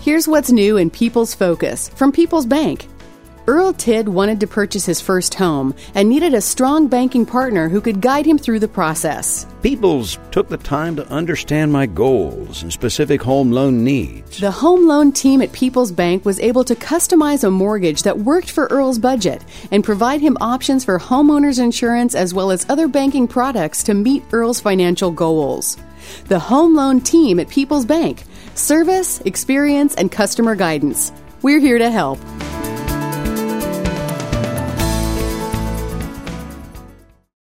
Here's what's new in People's Focus from People's Bank. Earl Tidd wanted to purchase his first home and needed a strong banking partner who could guide him through the process. Peoples took the time to understand my goals and specific home loan needs. The home loan team at People's Bank was able to customize a mortgage that worked for Earl's budget and provide him options for homeowners insurance as well as other banking products to meet Earl's financial goals. The home loan team at People's Bank. Service, experience, and customer guidance. We're here to help.